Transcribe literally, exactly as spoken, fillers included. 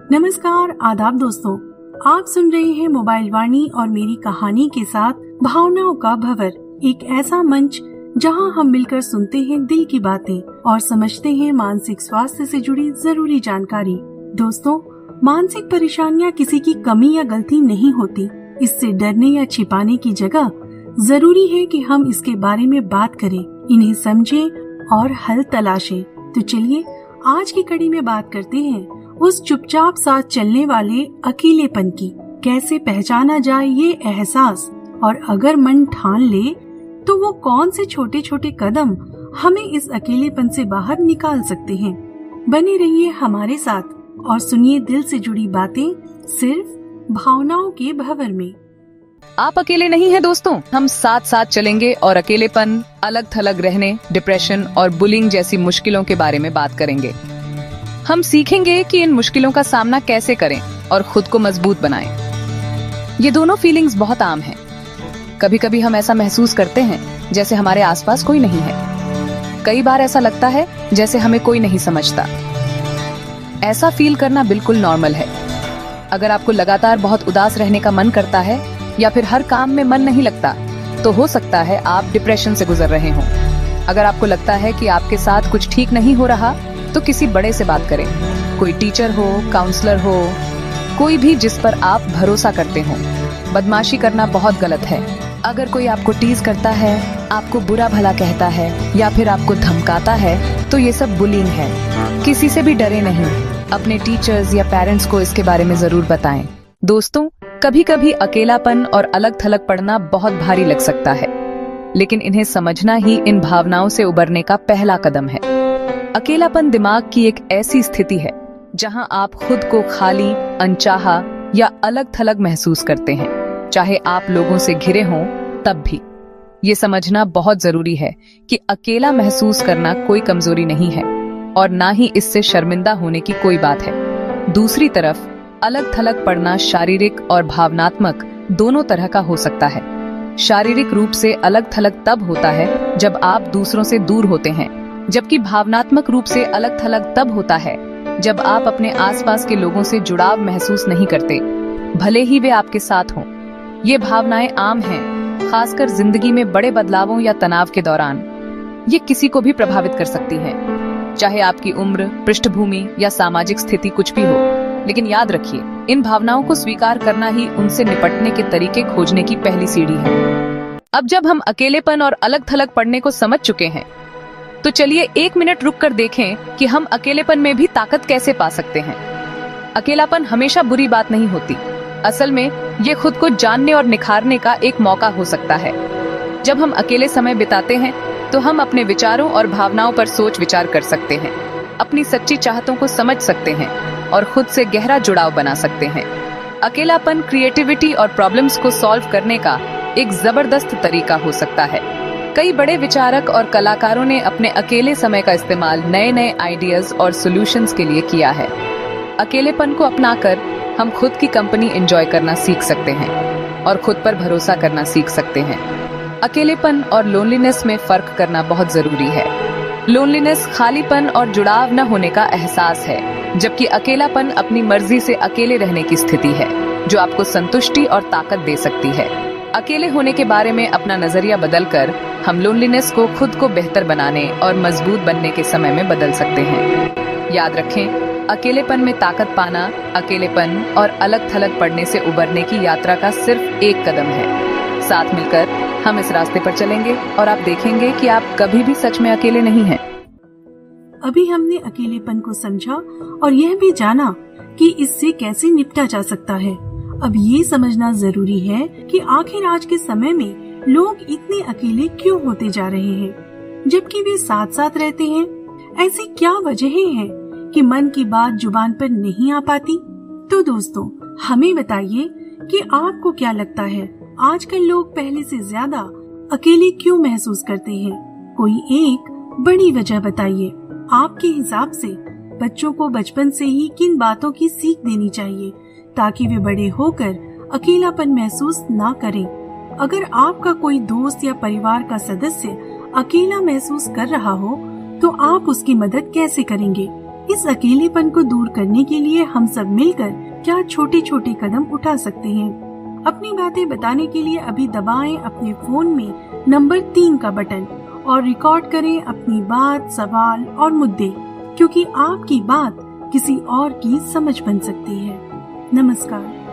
नमस्कार, आदाब दोस्तों। आप सुन रहे हैं मोबाइल वाणी और मेरी कहानी के साथ भावनाओं का भंवर, एक ऐसा मंच जहां हम मिलकर सुनते हैं दिल की बातें और समझते हैं मानसिक स्वास्थ्य से जुड़ी जरूरी जानकारी। दोस्तों, मानसिक परेशानियां किसी की कमी या गलती नहीं होती। इससे डरने या छिपाने की जगह जरूरी है कि हम इसके बारे में बात करें, इन्हें समझें और हल तलाशें। तो चलिए आज की कड़ी में बात करते हैं उस चुपचाप साथ चलने वाले अकेलेपन की। कैसे पहचाना जाए ये एहसास, और अगर मन ठान ले तो वो कौन से छोटे छोटे कदम हमें इस अकेलेपन से बाहर निकाल सकते हैं। बने रहिए हमारे साथ और सुनिए दिल से जुड़ी बातें सिर्फ भावनाओं के भंवर में। आप अकेले नहीं हैं दोस्तों, हम साथ साथ चलेंगे और अकेलेपन, अलग थलग रहने, डिप्रेशन और बुलिंग जैसी मुश्किलों के बारे में बात करेंगे। हम सीखेंगे कि इन मुश्किलों का सामना कैसे करें और खुद को मजबूत बनाएं। ये दोनों फीलिंग्स बहुत आम हैं। कभी कभी हम ऐसा महसूस करते हैं जैसे हमारे आसपास कोई नहीं है। कई बार ऐसा लगता है जैसे हमें कोई नहीं समझता। ऐसा फील करना बिल्कुल नॉर्मल है। अगर आपको लगातार बहुत उदास रहने का मन करता है या फिर हर काम में मन नहीं लगता, तो हो सकता है आप डिप्रेशन से गुजर रहे हों। अगर आपको लगता है कि आपके साथ कुछ ठीक नहीं हो रहा, तो किसी बड़े से बात करें। कोई टीचर हो, काउंसलर हो, कोई भी जिस पर आप भरोसा करते हो। बदमाशी करना बहुत गलत है। अगर कोई आपको टीज करता है, आपको बुरा भला कहता है या फिर आपको धमकाता है, तो ये सब बुलिंग है। किसी से भी डरे नहीं। अपने टीचर्स या पेरेंट्स को इसके बारे में जरूर बताएं। दोस्तों, कभी कभी अकेलापन और अलग थलग पड़ना बहुत भारी लग सकता है, लेकिन इन्हें समझना ही इन भावनाओं से उबरने का पहला कदम है। अकेलापन दिमाग की एक ऐसी स्थिति है जहां आप खुद को खाली, अनचाहा या अलग थलग महसूस करते हैं, चाहे आप लोगों से घिरे हों तब भी। ये समझना बहुत जरूरी है कि अकेला महसूस करना कोई कमजोरी नहीं है और ना ही इससे शर्मिंदा होने की कोई बात है। दूसरी तरफ अलग थलग पड़ना शारीरिक और भावनात्मक दोनों तरह का हो सकता है। शारीरिक रूप से अलग थलग तब होता है जब आप दूसरों से दूर होते हैं, जबकि भावनात्मक रूप से अलग थलग तब होता है जब आप अपने आसपास के लोगों से जुड़ाव महसूस नहीं करते, भले ही वे आपके साथ हों। ये भावनाएं आम हैं, खासकर जिंदगी में बड़े बदलावों या तनाव के दौरान। ये किसी को भी प्रभावित कर सकती हैं, चाहे आपकी उम्र, पृष्ठभूमि या सामाजिक स्थिति कुछ भी हो। लेकिन याद रखिए, इन भावनाओं को स्वीकार करना ही उनसे निपटने के तरीके खोजने की पहली सीढ़ी है। अब जब हम अकेलेपन और अलग थलग पड़ने को समझ चुके हैं, तो चलिए एक मिनट रुक कर देखें कि हम अकेलेपन में भी ताकत कैसे पा सकते हैं। अकेलापन हमेशा बुरी बात नहीं होती। असल में ये खुद को जानने और निखारने का एक मौका हो सकता है। जब हम अकेले समय बिताते हैं, तो हम अपने विचारों और भावनाओं पर सोच विचार कर सकते हैं, अपनी सच्ची चाहतों को समझ सकते हैं और खुद से गहरा जुड़ाव बना सकते हैं। अकेलापन क्रिएटिविटी और प्रॉब्लम्स को सॉल्व करने का एक जबरदस्त तरीका हो सकता है। कई बड़े विचारक और कलाकारों ने अपने अकेले समय का इस्तेमाल नए नए आइडियाज और सॉल्यूशंस के लिए किया है। अकेलेपन को अपनाकर हम खुद की कंपनी एंजॉय करना सीख सकते हैं और खुद पर भरोसा करना सीख सकते हैं। अकेलेपन और लोनलीनेस में फर्क करना बहुत जरूरी है। लोनलीनेस खालीपन और जुड़ाव न होने का एहसास है, जबकि अकेलापन अपनी मर्जी से अकेले रहने की स्थिति है, जो आपको संतुष्टि और ताकत दे सकती है। अकेले होने के बारे में अपना नजरिया बदलकर हम लोनलीनेस को खुद को बेहतर बनाने और मजबूत बनने के समय में बदल सकते हैं। याद रखें, अकेलेपन में ताकत पाना अकेलेपन और अलग थलग पड़ने से उबरने की यात्रा का सिर्फ एक कदम है। साथ मिलकर हम इस रास्ते पर चलेंगे और आप देखेंगे कि आप कभी भी सच में अकेले नहीं हैं। अभी हमने अकेलेपन को समझा और यह भी जाना कि इससे कैसे निपटा जा सकता है। अब ये समझना जरूरी है कि आखिर आज के समय में लोग इतने अकेले क्यों होते जा रहे हैं, जबकि वे साथ साथ रहते हैं। ऐसी क्या वजहें हैं कि मन की बात जुबान पर नहीं आ पाती? तो दोस्तों, हमें बताइए कि आपको क्या लगता है, आजकल लोग पहले से ज्यादा अकेले क्यों महसूस करते हैं? कोई एक बड़ी वजह बताइए। आपके हिसाब से बच्चों को बचपन से ही किन बातों की सीख देनी चाहिए ताकि वे बड़े होकर अकेलापन महसूस ना करें? अगर आपका कोई दोस्त या परिवार का सदस्य अकेला महसूस कर रहा हो, तो आप उसकी मदद कैसे करेंगे? इस अकेलेपन को दूर करने के लिए हम सब मिलकर क्या छोटे छोटे कदम उठा सकते हैं? अपनी बातें बताने के लिए अभी दबाएं अपने फोन में नंबर तीन का बटन और रिकॉर्ड करें अपनी बात, सवाल और मुद्दे, क्योंकि आपकी बात किसी और की समझ बन सकती है। नमस्कार।